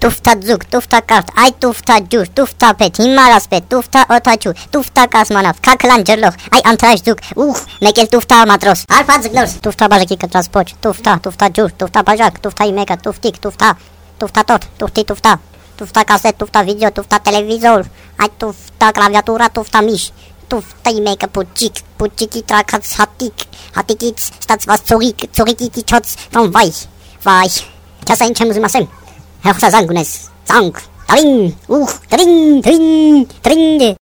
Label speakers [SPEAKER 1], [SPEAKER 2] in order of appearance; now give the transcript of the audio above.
[SPEAKER 1] Տուֆտա ձուկ, տուֆտա կարտ, այ տուֆտա ջուր, տուֆտա պետ, հիմարասպետ, տուֆտա օթաչու, տուֆտա կասմանավ, քաքլան ջրլող, այ անթրաշ ձուկ, ուխ, մեկ էլ տուֆտա մատրոս, արփա ձգնոր, տուֆտա բաժակի կտրած պոչ, տուֆտա ջուր, տուֆտա բաժակ, տուֆտայի մեկը, տուֆտիկ, տուֆտա տոտ, տուֆտի տուֆտա կասետ, տուֆտա վիդեո, տուֆտա տելևիզոր, այ տուֆտա կլավիատուրա, տուֆտա միշ, տուֆտայի մեկը պուջիկի տրակած հատիկից ստացված ծողիկի չոց, վայ, չասա ինչ եմ ուզում ասեմ, հեղսա զանգ ունես, զանգ, տարին, ուխ, տրին,